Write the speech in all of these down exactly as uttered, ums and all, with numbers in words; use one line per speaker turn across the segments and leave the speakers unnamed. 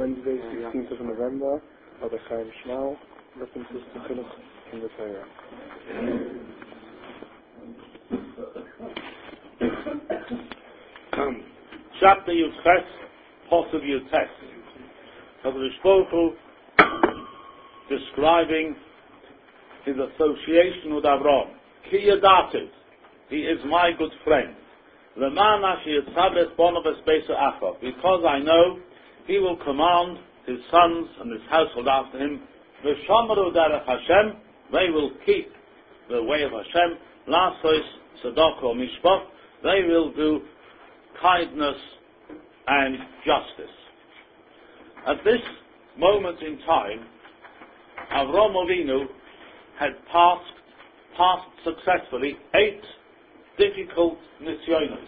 Wednesday, sixteenth of November, Rabbi Chaim Shmuel, references to Chinuch in the Torah.
Chapter Yud-Ches, Posuk Yud-Tes. HaKadosh Baruch Hu describing his association with Avraham. Ki yadativ, he is my good friend. Leman asher yitzabes bonav es beis ha'achav, because I know he will command his sons and his household after him. V'shomeru derech Hashem, they will keep the way of Hashem. Lasos tzedakah mishpat, they will do kindness and justice. At this moment in time, Avraham Avinu had passed, passed successfully eight difficult nisyonos.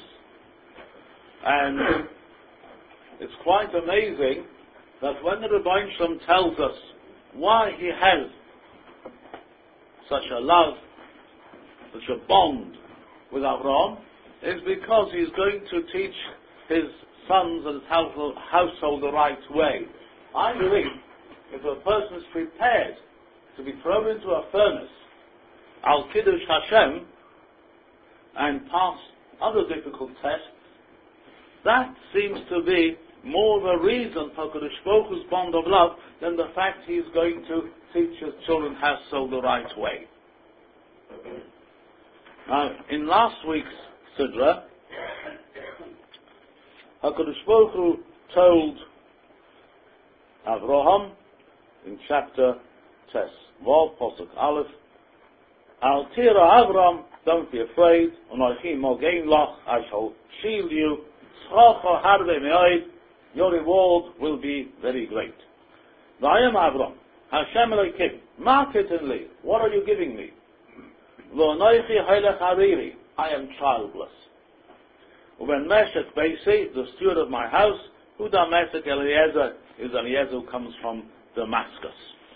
And it's quite amazing that when the Rebbeinu Shalom tells us why he has such a love, such a bond with Avraham, is because he's going to teach his sons and his household the right way. I believe if a person is prepared to be thrown into a furnace, al kiddush Hashem, and pass other difficult tests, that seems to be more of a reason for Kadosh Baruch Hu's bond of love than the fact he is going to teach his children household the right way. Now, in last week's Sidra, HaKadosh Baruch Hu told Avraham in chapter Tes Vav, Posuk Aleph, Al tira Avram, don't be afraid, Anochi mogein lach, I shall shield you, Tzchacha harve me'oid, your reward will be very great. Vayam Avram, Hashem Elokim, market and leave, what are you giving me? V'anochi hailech hariri, I am childless. When Meshach Beisi, the steward of my house, Huda Meshach Eliezer, is Eliezer who comes from Damascus.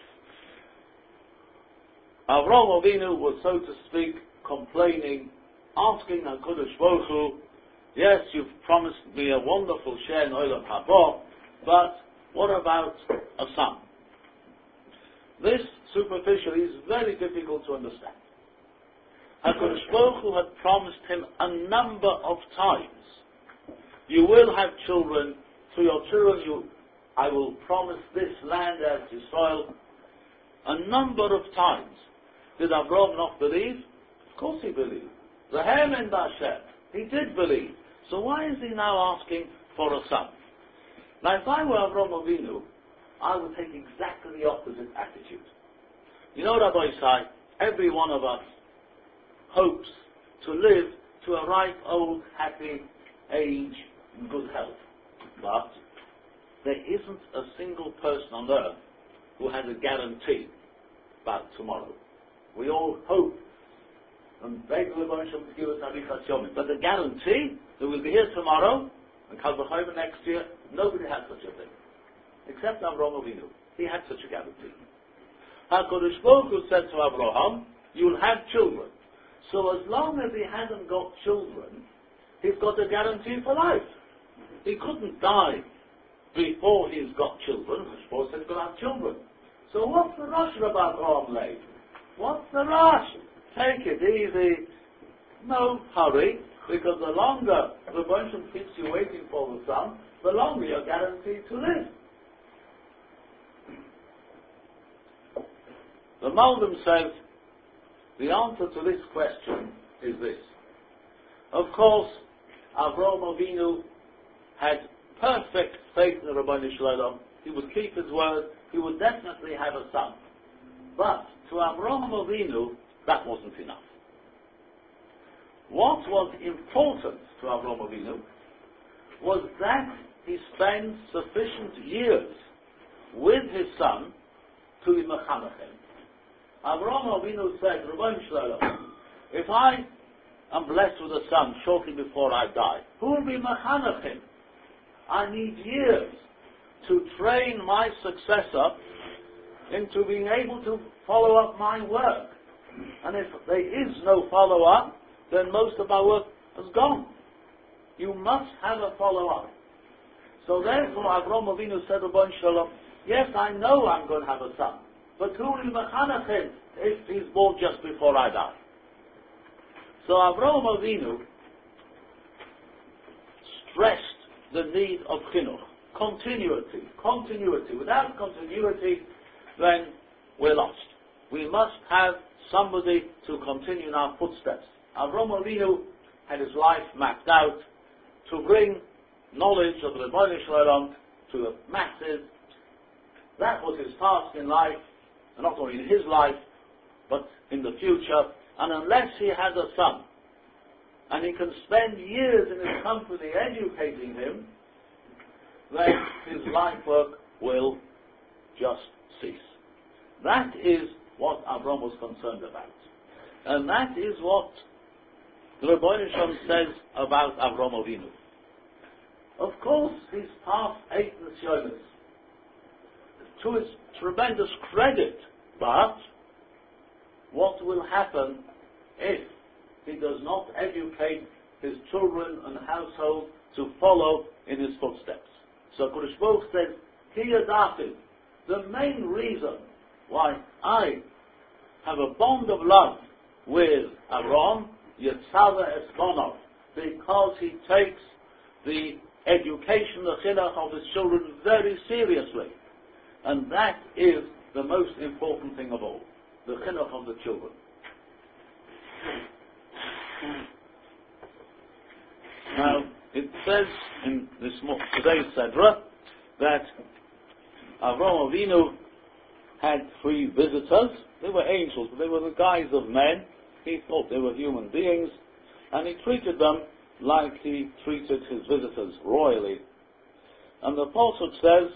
Avraham Avinu was, so to speak, complaining, asking HaKadosh Baruch Hu, yes, you've promised me a wonderful share in Olam Haba, but what about a son? This, superficially, is very difficult to understand. HaKadosh Baruch Hu had promised him a number of times, you will have children, to your children you, I will promise this land as Israel. A number of times. Did Avraham not believe? Of course he believed. V'hem en b'Hashem. He did believe. So why is he now asking for a son? Now if I were Avraham Avinu, I would take exactly the opposite attitude. You know, Rabbi Isai, every one of us hopes to live to a ripe, old, happy age in good health. But there isn't a single person on earth who has a guarantee about tomorrow. We all hope and beg the Rebbeinu Shalom to give us Arichas Yomim. But the guarantee that we'll be here tomorrow and Kal V'chomer next year, nobody has such a thing. Except Avraham Avinu. He had such a guarantee. HaKadosh Baruch Hu said to Avraham, you'll have children. So as long as he hasn't got children, he's got a guarantee for life. He couldn't die before he's got children. The Shmuel said he's going to have children. So what's the rush about Avraham Lev? What's the rush? Take it easy. No hurry, because the longer the Rebbeinu keeps you waiting for the son, the longer you're guaranteed to live. The Malbim says, the answer to this question is this. Of course, Avraham Avinu had perfect faith in the Rebbeinu Shalom. He would keep his word. He would definitely have a son. But to Avraham Avinu, that wasn't enough. What was important to Avraham Avinu was that he spend sufficient years with his son to be mechanech him. Avraham Avinu said, Rebbeinu Shalom, if I am blessed with a son shortly before I die, who will be mechanech him? I need years to train my successor into being able to follow up my work. And if there is no follow-up, then most of our work has gone. You must have a follow-up. So So therefore, Avram Avinu said to Bon Shalom, yes, I know I'm going to have a son, but who will mechanech him if he's born just before I die? So Avram Avinu stressed the need of chinuch, continuity, continuity. Without continuity, then we're lost. We must have somebody to continue in our footsteps. Avram Avinu had his life mapped out to bring knowledge of the Rebbeinu Shalom to the masses. That was his task in life, and not only in his life, but in the future. And unless he has a son, and he can spend years in his company educating him, then his life work will just cease. That is what Avram was concerned about. And that is what the Rebbeinu Shalom says about Avram Avinu. Of course, he's past eight Nisyonos, to his tremendous credit, but what will happen if he does not educate his children and household to follow in his footsteps? So Kodesh Baruch says, Kiyadativ, the main reason why I have a bond of love with Avram, Yitzhava Esbonov, because he takes the education, the chinuch of his children very seriously. And that is the most important thing of all, the chinuch of the children. Now, it says in this today's Sedra that Avram Avinu had three visitors. They were angels, but they were the guise of men. He thought they were human beings, and he treated them like he treated his visitors royally. And the Pasuk says,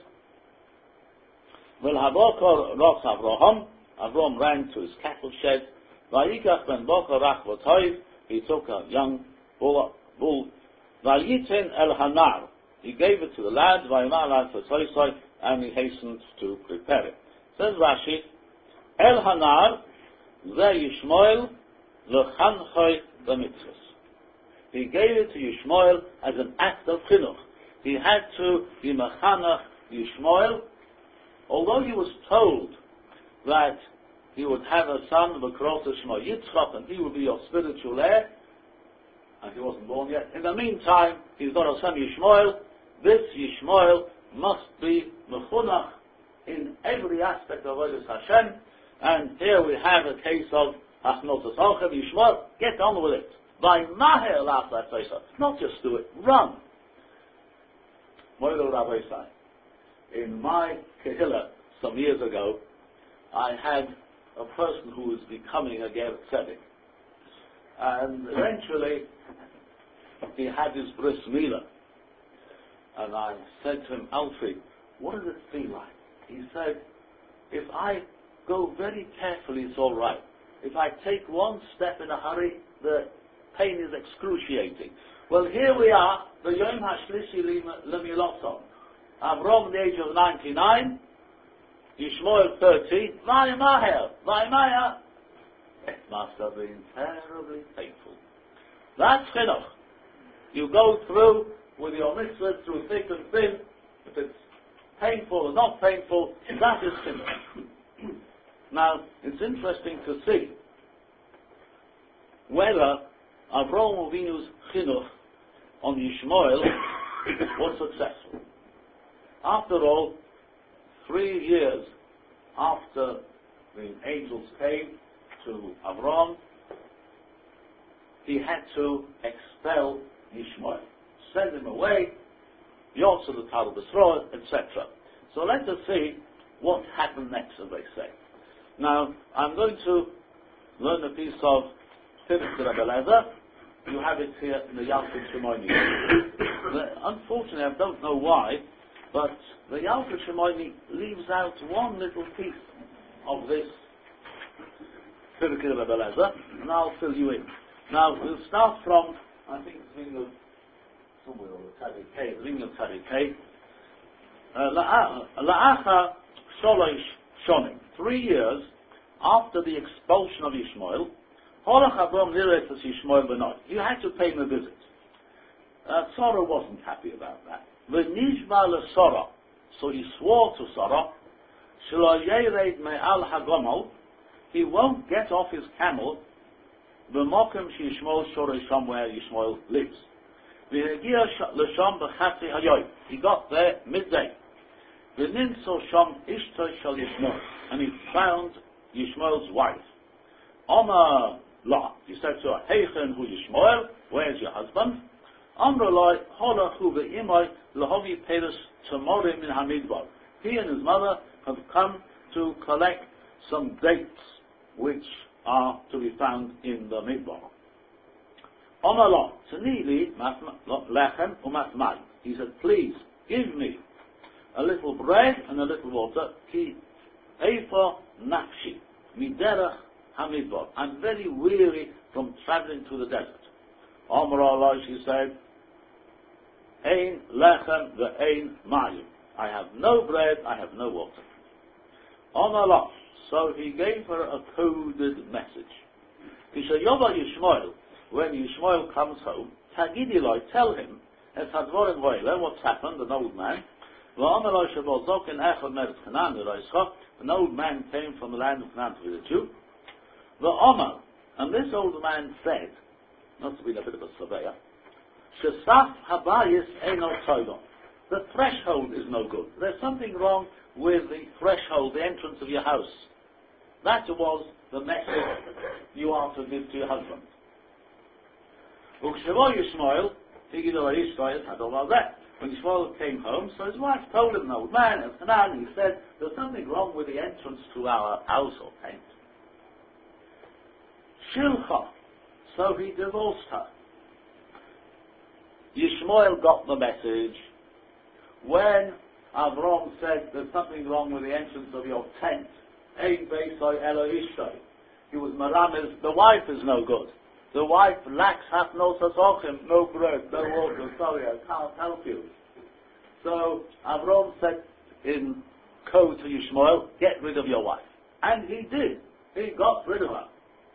V'l'habokor ros Avraham, Avram ran to his cattle shed, V'yikach ben bokor rach v'toiv, he took a young bull, bull V'yiten el hanar, he gave it to the lad, V'yimah lad v'toisoi, and he hastened to prepare it. Says Rashi, El hanar, ze Yishmael, l'chanchoi b'mitzvos. He gave it to Yishmael as an act of chinuch. He had to be mechanach Yishmael, although he was told that he would have a son, v'krota shmo Yitzchak, and he would be your spiritual heir, and he wasn't born yet. In the meantime, he's got a son Yishmael. This Yishmael must be mechunach in every aspect of Avodas Hashem, and here we have a case of Hachnotas Ochav Yishmael. Get on with it. By Maher Lachla Tzaisa. Not just do it, run. Moilo Rabbi Sai. In my Kehillah some years ago, I had a person who was becoming a Ger Tzedek. And eventually, he had his bris milah. And I said to him, Alfie, what does it feel like? He said, if I go very carefully, it's all right. If I take one step in a hurry, the pain is excruciating. Well, here we are, the Yom HaShlishi Lemilotzon. Avram, the age of ninety-nine, Yishmael, thirty, Vaymaher, Vaymaya. It must have been terribly painful. That's chinuch. You go through with your mitzvahs through thick and thin. If it's painful or not painful, that is chinuch. Now, it's interesting to see whether Avram Avinu's chinuch on Yishmael was successful. After all, three years after the angels came to Avram, he had to expel Yishmael, send him away, Yotze the Tal B'Sroel, et cetera. So let us see what happened next, as they say. Now, I'm going to learn a piece of Tirith Rebbe Lezer. You have it here in the Yalkut Shimoni. Unfortunately, I don't know why, but the Yalkut Shimoni leaves out one little piece of this Tirith Rebbe Lezer, and I'll fill you in. Now, we'll start from, I think it's Ring somewhere on the Tzadikei, Ring of Tzadikei. La'acha Sholosh Shonim. Three years after the expulsion of Yishmael, he had to pay him a visit. Uh, Sarah wasn't happy about that. V'nishba l'Sora. So he swore to Sarah, Shelo yered me'al hagomel, he won't get off his camel, b'mokem she'yishmol shorei somewhere Yishmael lives. V'hegia l'sham b'chatzi hayoy. He got there midday. V'ninso sham ishto shel Yishmael, and he found Yishmael's wife. Omar la, he said to her, Heichen hu Yishmael, where's your husband? Amr la, holachu ve'imay lahovi peres tamorim in Hamidbar. He and his mother have come to collect some dates which are to be found in the Midbar. Omar la, tanili lechem umatmai. He said, please give me a little bread and a little water. Ki eifa nafshi miderach Hamidbar. I'm very weary from traveling to the desert. Omar Allah, she said, Ein lechem ve'ein mayim. I have no bread, I have no water. Omar Allah. So he gave her a coded message. Kishayoba Yishmael, when Yishmael comes home, Tagidi Loi, tell him, Es hadvorim hoyle, what's happened, an old man. V'omar Allah shabal zokin echad meretz Canaan, an old man came from the land of Canaan to visit you. The Omar, and this old man said, not to be a bit of a surveyor, Shesaf habayis eino toidon. The threshold is no good. There's something wrong with the threshold, the entrance of your house. That was the message you are to give to your husband. Ukshevo Yishmael, Tigidor Yishmael had all of that. When Yishmael came home, so his wife told him, an old man, and Hanan, he said, there's something wrong with the entrance to our house or tent. Shilcha, so he divorced her. Yishmael got the message. When Avram said there's something wrong with the entrance of your tent, Ein Beisai Elo Ishtoi, he was Maramez, the wife is no good. The wife lacks half no sasochim, no bread, no water, sorry, I can't help you. So Avram said in code to Yishmael, get rid of your wife. And he did. He got rid of her.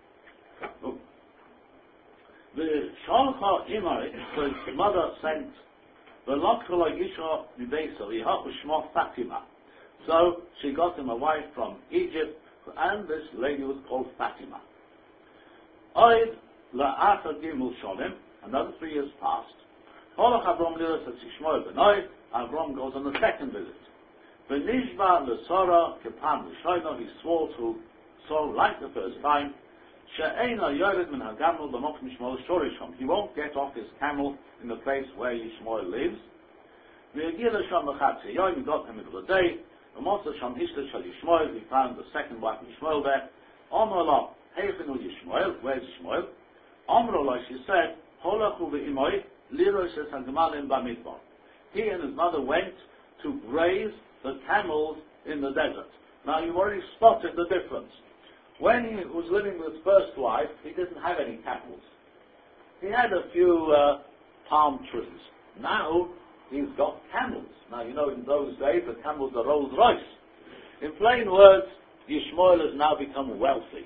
The Shalcha Imai, so his mother sent the Lokala Yisha Nibesa, Shmo Fatima. So she got him a wife from Egypt, and this lady was called Fatima. Oid La'acha Gimul Sholim, another three years passed. Holach Avram Liras at Yishmael Benoy, Avram goes on the second visit. V'nishba L'Sora Kepam L'Shoino, he swore to Sora like the first time, She'ena Yored Min HaGamel B'Mokim Yishmael Shorishom. He won't get off his camel in the place where Yishmael lives. V'yagir L'Sham L'Chatzi Yoy, he got him in the day. V'motza Sham Ishta Shal Yishmael, he found the second wife of Yishmael there. Omar La, Heichenu Yishmael, where's Yishmael? Omar La, she said, Holachu V'imoy, Lirosh Es HaGamalim B'Midbar. He and his mother went to graze the camels in the desert. Now you've already spotted the difference. When he was living with his first wife, he didn't have any camels. He had a few uh, palm trees. Now, he's got camels. Now, you know, in those days, the camels are Rolls Royce. In plain words, Yishmael has now become wealthy.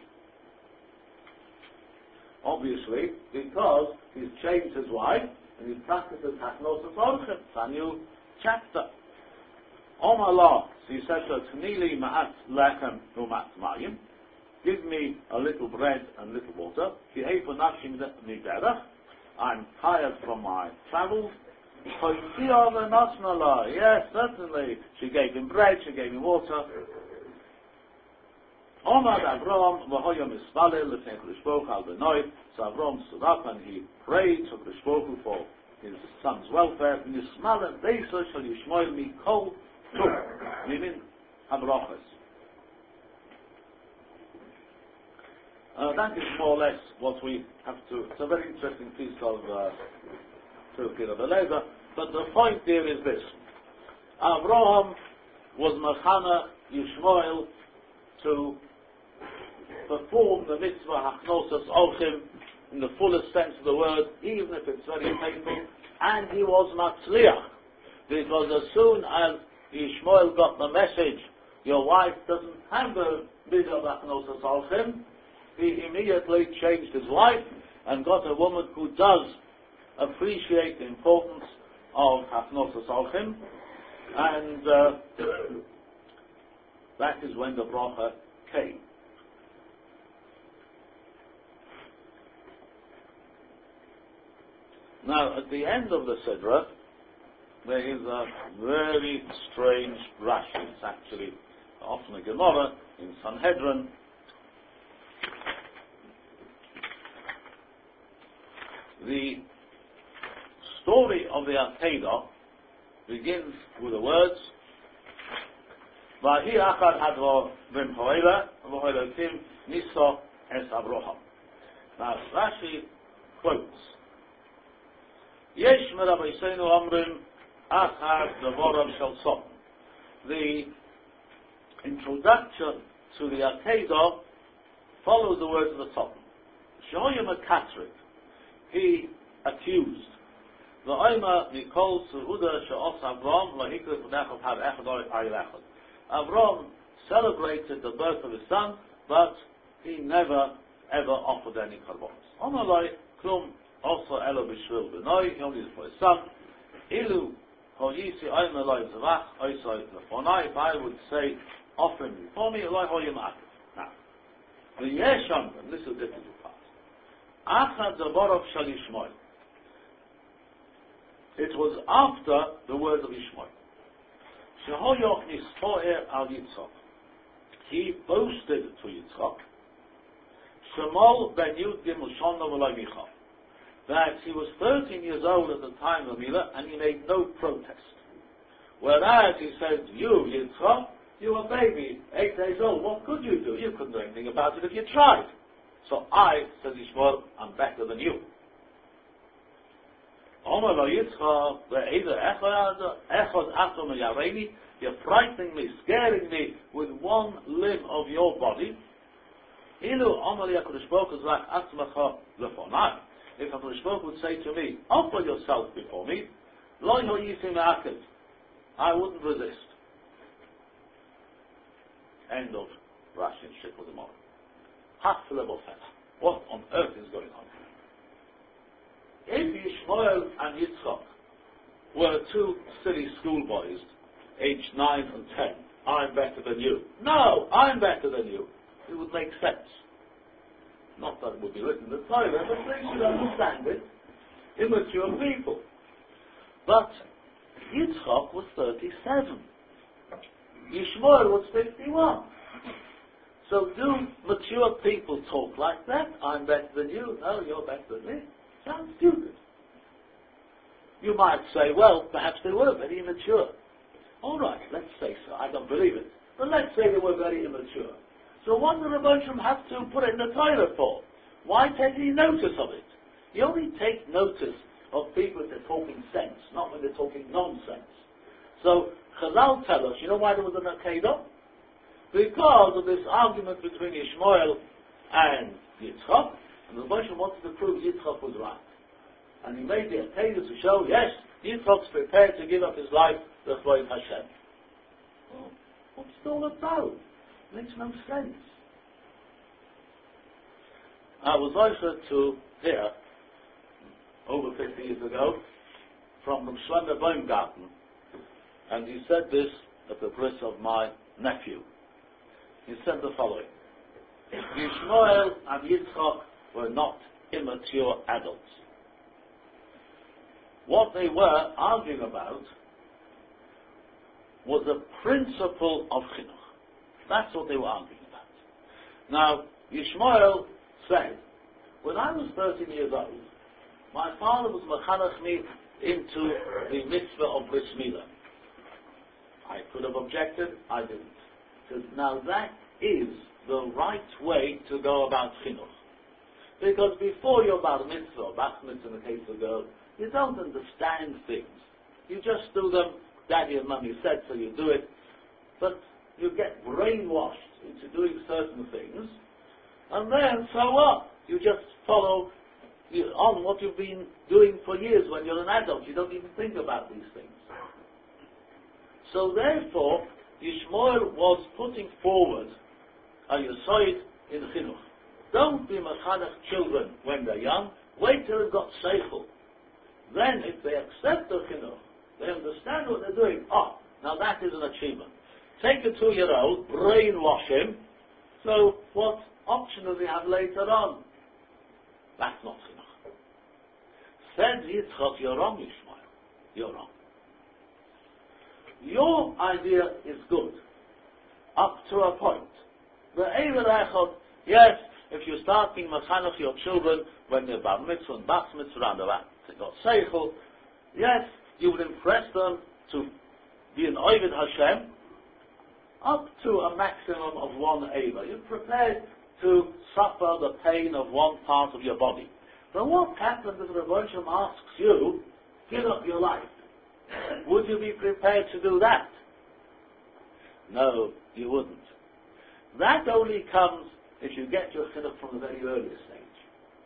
Obviously, because he's changed his wife, and he practices Hachnos Orchim. It's a new chapter. Omar Allah, so he said to her, Tnili ma'at lechem u'mat mayim. Give me a little bread and little water. I'm tired from my travels. Yes, certainly. She gave him bread, she gave him water. Omar Avram v'hoyam isvalel l'fnei Kodesh Baruch al b'noi. So Avram stood up and he prayed to Kodesh Baruch for his son's welfare. Nismalen deisa shall Yishmael mikol tum mimin habrachas. Uh, that is more or less what we have to. It's a very interesting piece of Turkey of Eleza, but the point here is this: Avraham was Machana Yishmael to perform the mitzvah Hachnosas Orchim in the fullest sense of the word, even if it's very painful, and he was Matzliach, because as soon as Yishmael got the message, your wife doesn't have the mitzvah Hachnosas Orchim, he immediately changed his wife and got a woman who does appreciate the importance of Hafnosas Olchim, and uh, that is when the bracha came. Now, at the end of the Sidra, there is a very strange Rashi. It's actually often a Gemara in Sanhedrin. The story of the Akedah begins with the words Vahi achad hadro ben hoela v'hoelotim niso es Abraham. Now Rashi quotes Yesh merabayseinu omrim achad devorav shel Sodom. The introduction to the Akedah follows the words of the Sodom. Shoyim Katrik, he accused the Oima Nikol Suhuda She'os Avram Lahikrit V'nechov Had Echad Orit Ayil Echad. Avram celebrated the birth of his son, but he never ever offered any korbanos. Omalai Klum also Elo B'Shvil B'Noi, he only did for his son. Ilu Hoyisi Oima Loi Zavach Oisoi Lefonai, if I would say, offer him before me, Loi Hoyim Akif. Now, the Yeshon, and this is a difficult part. Achad Zaborov Shal Yishmoel. It was after the words of Ishmael. Shehoyoch nispoer al Yitzchak. He boasted to Yitzchak. Shemol ben Yud Gimel Shana v'lo Micha. That he was thirteen years old at the time of Milah and he made no protest. Whereas he said, you Yitzchak, you were a baby, eight days old. What could you do? You couldn't do anything about it if you tried. So I, says Ishmael, I'm better than you. Omer lo Yitzchak, ve'eder echad atom yareini, you're frightening me, scaring me with one limb of your body. Ilu Omer HaKadosh Baruch Hu zrak atzmacha lefonai. If HaKadosh Baruch Hu would say to me, offer yourself before me, lo yoyisi me'akev, I wouldn't resist. End of Rashi and Shikl Gemara. Hafle What on earth is going on? If Yishmael and Yitzchak were two silly schoolboys, aged nine and ten, I'm better than you. No, I'm better than you. It would make sense. Not that it would be written in the Torah, but they should understand it. Immature people. But Yitzchak was thirty-seven. Yishmael was fifty-one. So do mature people talk like that? I'm better than you. No, you're better than me. Sounds stupid. You might say, well, perhaps they were very immature. All right, let's say so. I don't believe it. But let's say they were very immature. So what do the Rebbeinu have to put it in the Torah for? Why take any notice of it? You only take notice of people if they're talking sense, not when they're talking nonsense. So Chazal tell us, you know why there was an Akedah? Because of this argument between Yishmael and Yitzchak, and the Rebbeinu wanted to prove Yitzchak was right. And he made the Akedah to show, yes, Yitzchak's prepared to give up his life to Chvoid Hashem. Well, what's it all about? It makes no sense. I was also to hear, over fifty years ago, from Rav Shlomo Baumgarten, and he said this at the bris of my nephew. He said the following: Yishmael and Yitzchak were not immature adults. What they were arguing about was the principle of chinuch. That's what they were arguing about. Now, Yishmael said, when I was thirteen years old, my father was mechanech me into the mitzvah of bris milah. I could have objected, I didn't. Because now that is the right way to go about chinuch. Because before you're bar mitzvah, or bat mitzvah in the case of a girl, you don't understand things. You just do them, daddy and mummy said, so you do it. But you get brainwashed into doing certain things, and then, so what? You just follow you, on what you've been doing for years when you're an adult. You don't even think about these things. So therefore, Yishmael was putting forward a Yesod in Chinuch. Don't be mechanech children when they're young. Wait till they've got seichel. Then, if they accept the Chinuch, They understand what they're doing. Oh, now that is an achievement. Take a two-year-old, brainwash him, so what option does he have later on? That's not chinuch. Said Yitzchak, you're wrong, Ishmael. You're wrong. Your idea is good, up to a point. The Eiver Echad, yes, if you start being mechanech your children when they're bar mitzvah and bas mitzvah and they got seichel, yes, you would impress them to be an Ovid Hashem up to a maximum of one Eiver. You're prepared to suffer the pain of one part of your body. But what happens if Rebbe Shem asks you, give up your life? Would you be prepared to do that? No, you wouldn't. That only comes if you get your chinuch from the very earliest stage.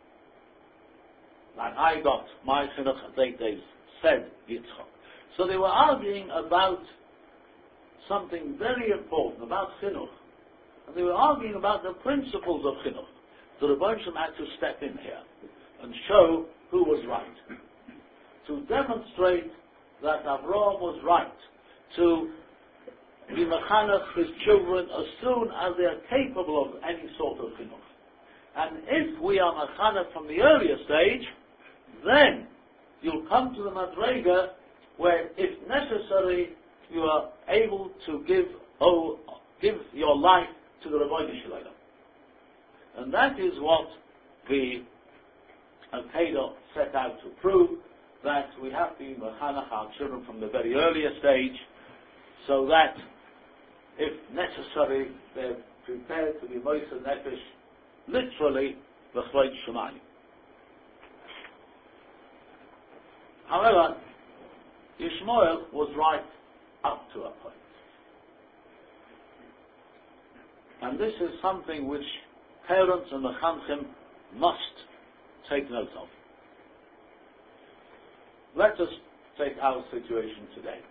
Like I got my chinuch at eight days, said Yitzchak. So they were arguing about something very important, about chinuch. And they were arguing about the principles of chinuch. So the Rebbe Shem had to step in here and show who was right. To demonstrate that Avraham was right to be mechanech his children as soon as they are capable of any sort of chinuch. And if we are mechanech from the earlier stage, then you'll come to the madrega where, if necessary, you are able to give oh, give your life to the Rebbeinu Shalom. And that is what the Akedah set out to prove, that we have to mechanech our children from the very earlier stage, so that, if necessary, they're prepared to be moiser nefesh, literally, v'chleid shemayim. However, Yishmael was right up to a point. And this is something which parents and mechanchim must take note of. Let us take our situation today.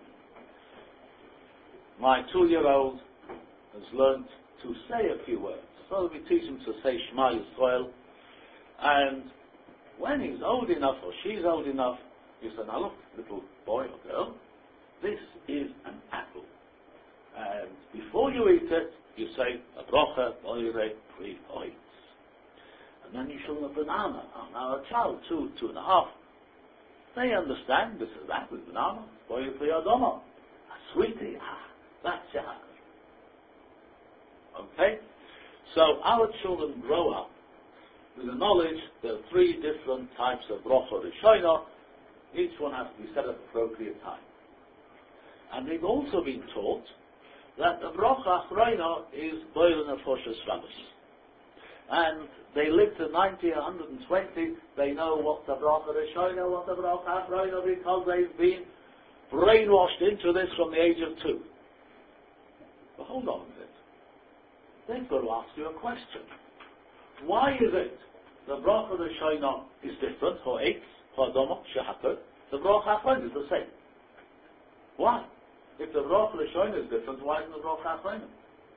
My two-year-old has learnt to say a few words. So we teach him to say Shema Yisrael. And when he's old enough, or she's old enough, you say, now look, little boy or girl, this is an apple. And before you eat it, you say, a brocha, oire, pri, oitz. And then you show them a banana. Oh, now a child, two, two and a half, they understand this is that with banana. Oire, pri, adoma. A sweetie, ah, that's your apple. Okay? So our children grow up with the knowledge there are three different types of brocha rishona. Each one has to be said at appropriate time. And they've also been taught that the brocha achrona is boiler nefoshes rabbis. And they live to ninety, one hundred twenty, they know what the brocha rishona, what the brocha achrona, because they've been brainwashed into this from the age of two. But hold on a minute. They've got to ask you a question. Why is it the bracha rishona is different, or eitz, or adoma, shehakot, the bracha achrona is the same? Why? If the bracha rishona is different, why isn't the bracha achrona?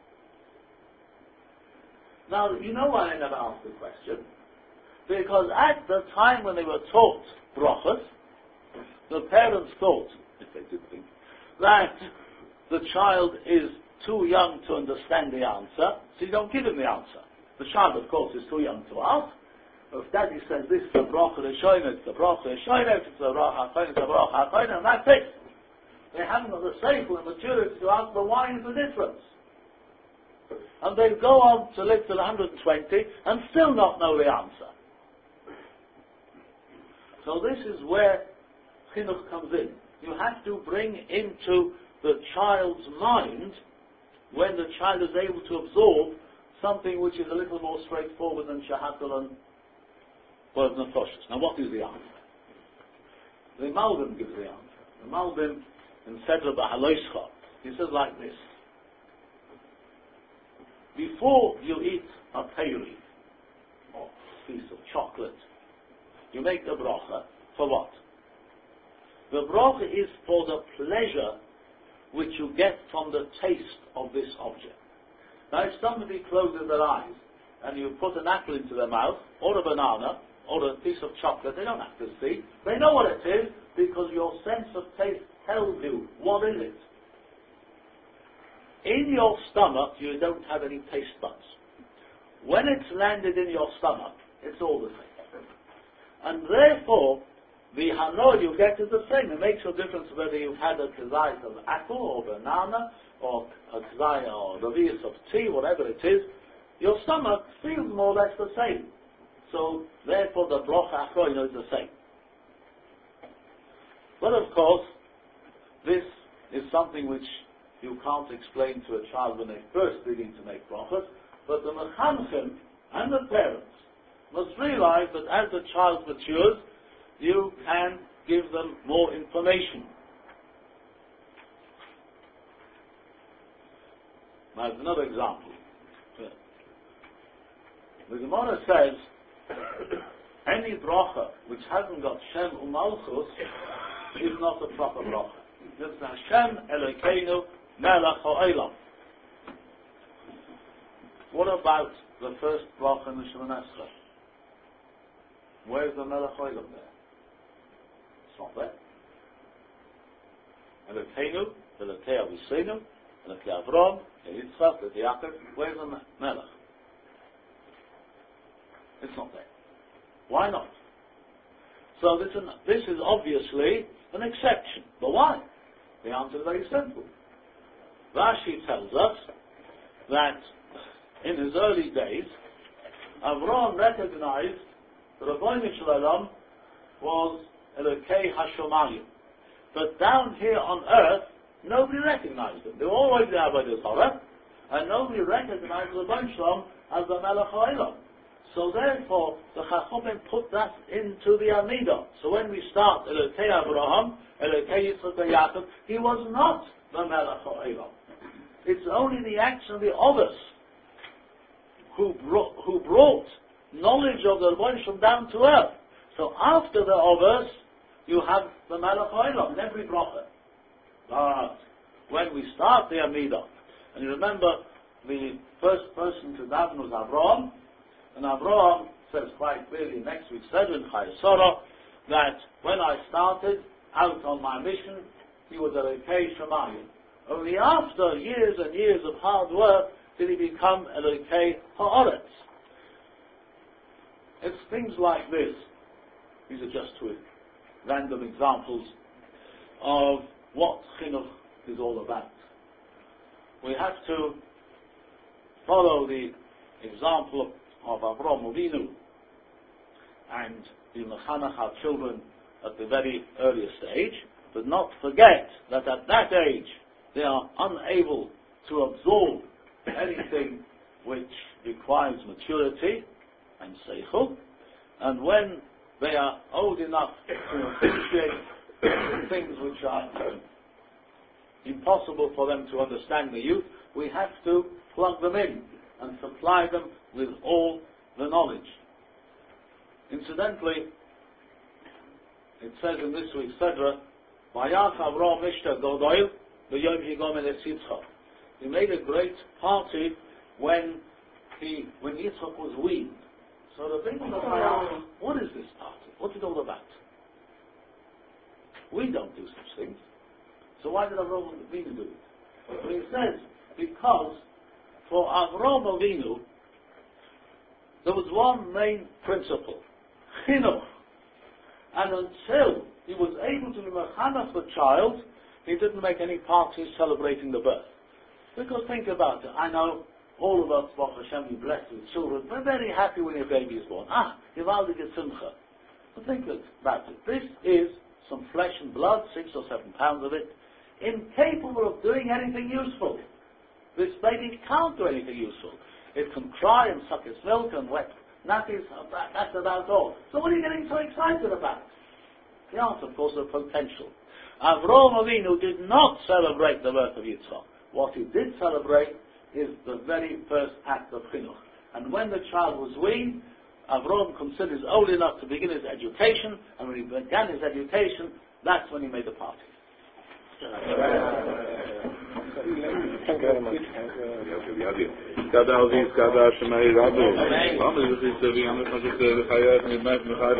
Now, you know why I never asked the question? Because at the time when they were taught brachas, the parents thought, if they did think, that the child is too young to understand the answer, so you don't give him the answer. The child, of course, is too young to ask. If daddy says this is the bracha rishona, it's the bracha rishona, if it's the bracha achrona, it's the bracha achrona, and that's it. They haven't got the seichel and maturity to ask, but why is the difference? And they go on to live till one hundred twenty and still not know the answer. So this is where chinuch comes in. You have to bring into the child's mind, when the child is able to absorb something which is a little more straightforward than shehakol and boiler nefoshes. Now what is the answer? The Malbim gives the answer. The Malbim in Sedra B'Haloischa, he says like this: before you eat a peri, or piece of chocolate, you make the bracha for what? The bracha is for the pleasure which you get from the taste of this object. Now if somebody closes their eyes and you put an apple into their mouth, or a banana, or a piece of chocolate, they don't have to see. They know what it is, because your sense of taste tells you what is it. In your stomach, you don't have any taste buds. When it's landed in your stomach, it's all the same. And therefore, the hano you get is the same. It makes no difference whether you've had a kazayas of apple or banana or a kazayas or ravias of tea, whatever it is. Your stomach feels more or less the same. So, therefore, the brocha achroina is the same. But of course, this is something which you can't explain to a child when they first begin to make brachas, but the mechanchim and the parents must realize that as the child matures, you can give them more information. Now, another example. The Gemara says, any bracha which hasn't got Shem u'Malchus is not a proper bracha. This is Hashem Elokeinu Melech Ha'olam. What about the first bracha in the Shemoneh Esrei? Where's the Melech Ha'olam there? It's not there. Elokeinu, Elokei Aviseinu, Elokei Avram, Yitzchak, Elokei Yaakov. Where's the Melech? It's not there. Why not? So this, this is obviously an exception. But why? The answer is very simple. Rashi tells us that in his early days, Avram recognized that Rabbeinu Shalom was Elokei Hashomayim. But down here on earth, nobody recognized him. They were always the Avodah Zarah, and nobody recognized Rabbeinu Shalom as the Melech HaOlam. So therefore, the Chachomim put that into the Amidah. So when we start Elokei Avraham, Elokei Yitzchak Yaakov, he was not the Melech HaOlam. It's only the action of the Ovis who brought, who brought knowledge of the Rebbeinu Shalom down to earth. So after the Ovis, you have the Melech HaOlam in every bracha. But when we start the Amidah, and you remember the first person to daven was Avraham, and Avraham says quite clearly next week, said in Chayei Sarah, that when I started out on my mission, he was Elokei Shamayim. Only after years and years of hard work did he become Elokei Ha'aretz. It's things like this. These are just two random examples of what chinuch is all about. We have to follow the example of Avraham Avinu and be mechanech our children at the very earliest age, but not forget that at that age they are unable to absorb anything which requires maturity and seichel, and when they are old enough to appreciate things which are impossible for them to understand the youth, we have to plug them in and supply them with all the knowledge. Incidentally, it says in this week's Sedra, Vayach Avraham Mishta Godoil B'yom Higom Es Yitzchak. He made a great party when he when Yitzchak was weaned. So the people of Vayach, what is this party? What's it all about? We don't do such things. So why did Avraham Avinu do it? Well, he says, because for Avraham Avinu, there was one main principle, chinuch. And until he was able to be mechanech the child, he didn't make any parties celebrating the birth. Because think about it, I know all of us, Baruch Hashem, be blessed with children, we're very happy when your baby is born. Ah, Yivaldi Simcha. But think about it, this is some flesh and blood, six or seven pounds of it, incapable of doing anything useful. This baby can't do anything useful. It can cry and suck its milk and wet nappies, that's about all. So what are you getting so excited about? The answer, of course, is potential. Avraham Avinu did not celebrate the birth of Yitzchak. What he did celebrate is the very first act of chinuch. And when the child was weaned, Avraham considered old enough to begin his education, and when he began his education, that's when he made the party.
Thank you very much.
Kada Aziz, Kada Shemai Rabbi.